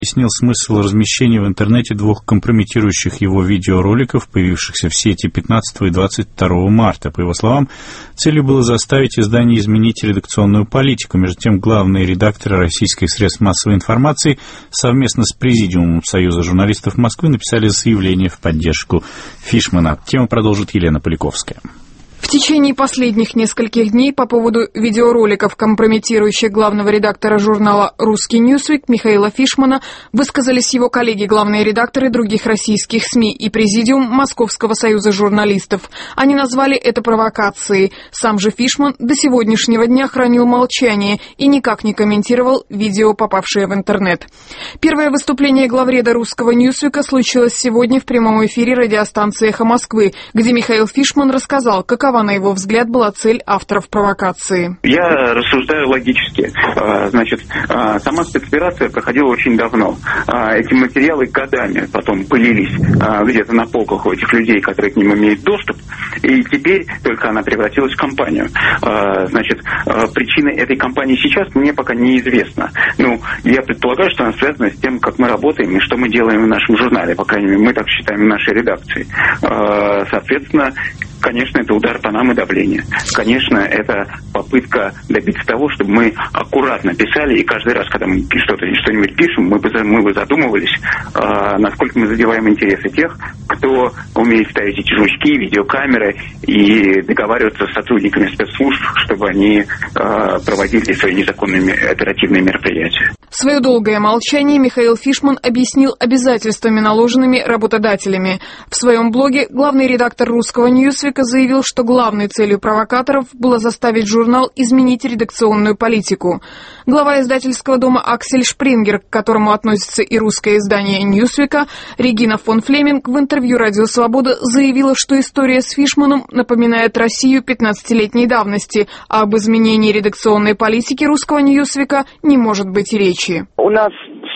Объяснил смысл размещения в интернете двух компрометирующих его видеороликов, появившихся в сети 15 и 22 марта. По его словам, целью было заставить издание изменить редакционную политику. Между тем, главные редакторы российских средств массовой информации совместно с Президиумом Союза журналистов Москвы написали заявление в поддержку Фишмана. Тему продолжит Елена Поляковская. В течение последних нескольких дней по поводу видеороликов, компрометирующих главного редактора журнала «Русский Ньюсвик» Михаила Фишмана, высказались его коллеги, главные редакторы других российских СМИ и президиум Московского союза журналистов. Они назвали это провокацией. Сам же Фишман до сегодняшнего дня хранил молчание и никак не комментировал видео, попавшее в интернет. Первое выступление главреда «Русского Ньюсвика» случилось сегодня в прямом эфире радиостанции «Эхо Москвы», где Михаил Фишман рассказал, какова, на его взгляд, была цель авторов провокации. Я рассуждаю логически. Сама спецоперация проходила очень давно. Эти материалы годами потом пылились где-то на полках у этих людей, которые к ним имеют доступ, и теперь только она превратилась в кампанию. Причина этой кампании сейчас мне пока неизвестна. Я предполагаю, что она связана с тем, как мы работаем и что мы делаем в нашем журнале. По крайней мере, мы так считаем в нашей редакции. Соответственно, конечно, это удар по нам и давление. Конечно, это попытка добиться того, чтобы мы аккуратно писали, и каждый раз, когда мы что-нибудь пишем, мы бы задумывались, насколько мы задеваем интересы тех, кто умеет ставить эти жучки, видеокамеры и договариваться с сотрудниками спецслужб, чтобы они проводили свои незаконные оперативные мероприятия. Свое долгое молчание Михаил Фишман объяснил обязательствами, наложенными работодателями. В своем блоге главный редактор «Русского Ньюсвика» заявил, что главной целью провокаторов было заставить журнал изменить редакционную политику. Глава издательского дома Аксель Шпрингер, к которому относится и русское издание «Ньюсвика», Регина фон Флеминг в интервью «Радио Свобода» заявила, что история с Фишманом напоминает Россию 15-летней давности, а об изменении редакционной политики «Русского Ньюсвика» не может быть и речи. У нас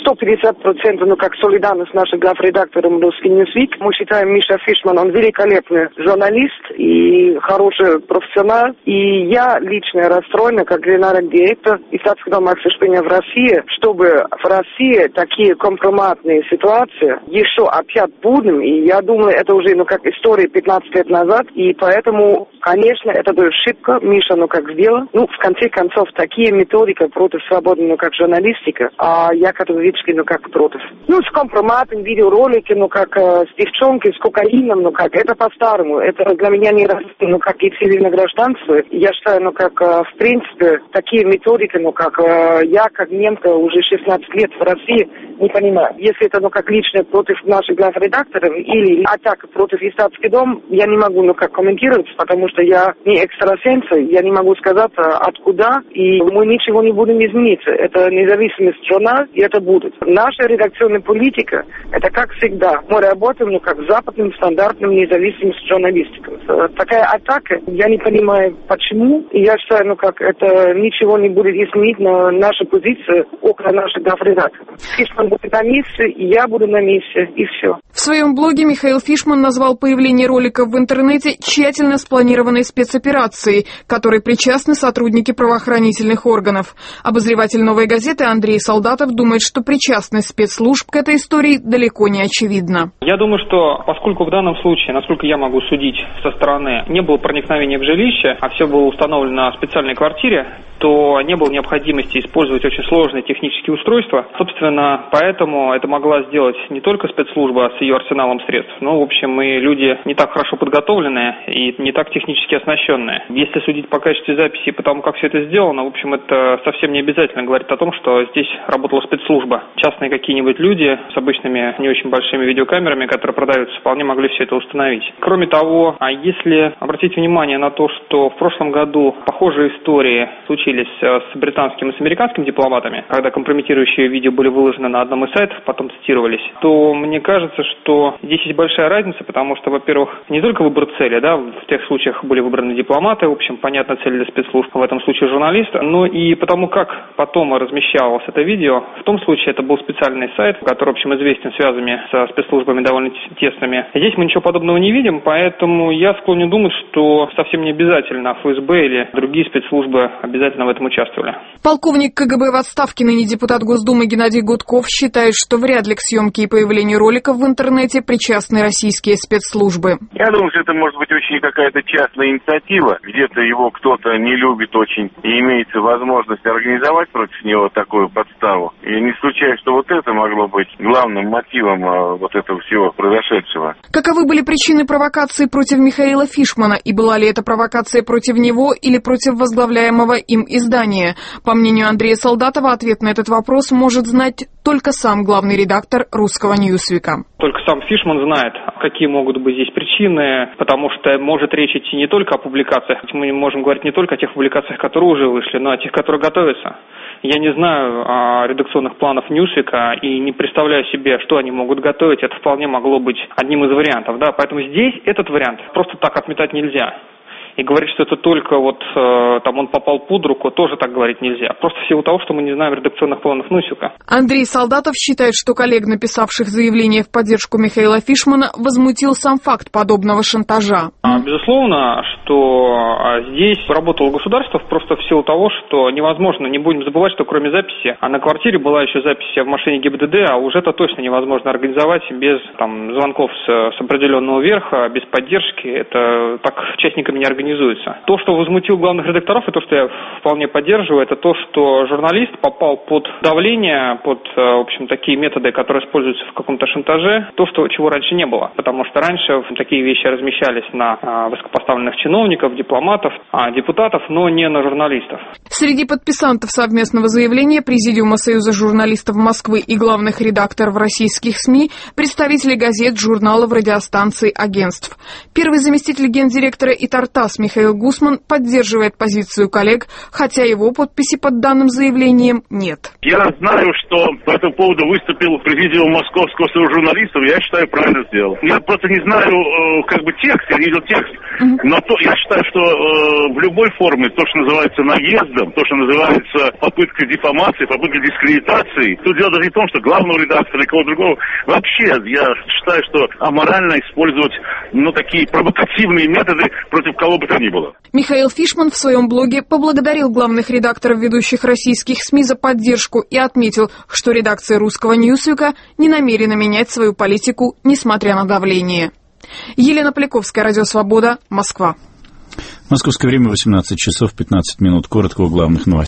150%, как солидарность с нашим главредактором «Русский Ньюсвик». Мы считаем, Миша Фишман, он великолепный журналист и хороший профессионал. И я лично расстроена, как генеральный директор издательского дома Аксель Шпрингер в России, чтобы в России такие компроматные ситуации еще опять будем. И я думаю, это уже как история 15 лет назад. И поэтому, конечно, это была ошибка. Миша, как сделал. В конце концов, такие методики против свободной, как журналистика. А я категорически, как против. С компроматом, видеоролики, с девчонкой, с кокаином, это по-старому. Это для меня не раз, как и цивильное гражданство. Я считаю, в принципе, такие методики, я, как немка, уже 16 лет в России, не понимаю. Если это, лично против наших главредакторов или атака против издательского дома, я не могу, комментировать, потому что я не экстрасенс, я не могу сказать, откуда, и мы ничего не будем изменить. Это независимость журнала, и это будет. Наша редакционная политика, это как всегда. Мы работаем, как западным стандартным независимым журналистиком. Такая атака, я не понимаю, почему. И я считаю, это ничего не будет изменить на нашу позицию около наших главредакторов. Фишман будет на месте, и я буду на месте, и все. В своем блоге Михаил Фишман назвал появление роликов в интернете тщательно спланированной спецоперацией, к которой причастны сотрудники правоохранительных органов. Обозреватель «Новой газеты» Андрей Солдатов думает, что причастность спецслужб к этой истории далеко не очевидна. Я думаю, что поскольку в данном случае, насколько я могу судить со стороны, не было проникновения в жилище, а все было установлено на специальной квартире, то не было необходимости использовать очень сложные технические устройства. Собственно, поэтому это могла сделать не только спецслужба с ее арсеналом средств, но, в общем, и люди не так хорошо подготовленные и не так технически оснащенные. Если судить по качеству записи и по тому, как все это сделано, в общем, это совсем не обязательно говорит о том, что здесь работала спецслужба. Частные какие-нибудь люди с обычными не очень большими видеокамерами, которые продаются, вполне могли все это установить. Кроме того, если обратить внимание на то, что в прошлом году похожие истории случились с британским и с американским дипломатами, когда компрометирующие видео были выложены на одном из сайтов, потом цитировались, то мне кажется, что здесь есть большая разница, потому что, во-первых, не только выбор цели, в тех случаях были выбраны дипломаты, в общем, понятно, цель для спецслужб, в этом случае журналист, но и потому, как потом размещалось это видео, в том случае это был специальный сайт, который, в общем, известен связями со спецслужбами довольно тесными. Здесь мы ничего подобного не видим, поэтому я склонен думать, что совсем не обязательно ФСБ или другие спецслужбы обязательно в этом участвовали. Полковник КГБ в отставке, ныне депутат Госдумы Геннадий Гудков, считает, что вряд ли к съемке и появлению роликов в интернете причастны российские спецслужбы. Я думаю, что это может быть очень какая-то частная инициатива. Где-то его кто-то не любит очень и имеется возможность организовать против него такую подставу. И не исключаю, что вот это могло быть главным мотивом вот этого всего произошедшего. Каковы были причины провокации против Михаила Фишмана, и была ли это провокация против него или против возглавляемого им издания? По мнению Андрея Солдатова, ответ на этот вопрос может знать только сам главный редактор «Русского Ньюсвика». Только сам Фишман знает, какие могут быть здесь причины, потому что может речь идти не только о публикациях, мы можем говорить не только о тех публикациях, которые уже вышли, но о тех, которые готовятся. Я не знаю редакционных планов Ньюсвика и не представляю себе, что они могут готовить. Это вполне могло быть одним из вариантов, да. Поэтому здесь этот вариант просто так отметать нельзя. И говорить, что это только вот там он попал под руку, тоже так говорить нельзя. Просто в силу того, что мы не знаем редакционных планов Ньюсвика. Андрей Солдатов считает, что коллег, написавших заявление в поддержку Михаила Фишмана, возмутил сам факт подобного шантажа. Безусловно, что здесь работало государство просто в силу того, что невозможно, не будем забывать, что кроме записи, а на квартире была еще запись в машине ГИБДД, а уже это точно невозможно организовать без там звонков с определенного верха, без поддержки. Это так частниками не организуется. То, что возмутил главных редакторов, и то, что я вполне поддерживаю, это то, что журналист попал под давление, под, в общем, такие методы, которые используются в каком-то шантаже, то, чего раньше не было. Потому что раньше такие вещи размещались на высокопоставленных чиновников, дипломатов, депутатов, но не на журналистов. Среди подписантов совместного заявления Президиума Союза журналистов Москвы и главных редакторов российских СМИ представители газет, журналов, радиостанций, агентств. Первый заместитель гендиректора ИТАР-ТАСС Михаил Гусман поддерживает позицию коллег, хотя его подписи под данным заявлением нет. Я знаю, что по этому поводу выступил президиум Московского союза журналистов, я считаю, правильно сделал. Я просто не знаю текст, я не видел текст, но я считаю, что в любой форме, то, что называется наездом, то, что называется попыткой дефамации, попыткой дискредитации, тут дело даже не в том, что главного редактора или кого-то другого. Вообще, я считаю, что аморально использовать такие провокативные методы против кого бы то ни было. Михаил Фишман в своем блоге поблагодарил главных редакторов ведущих российских СМИ за поддержку и отметил, что редакция «Русского Ньюсвика» не намерена менять свою политику, несмотря на давление. Елена Поляковская, Радио Свобода, Москва. Московское время 18 часов 15 минут. Коротко о главных новостях.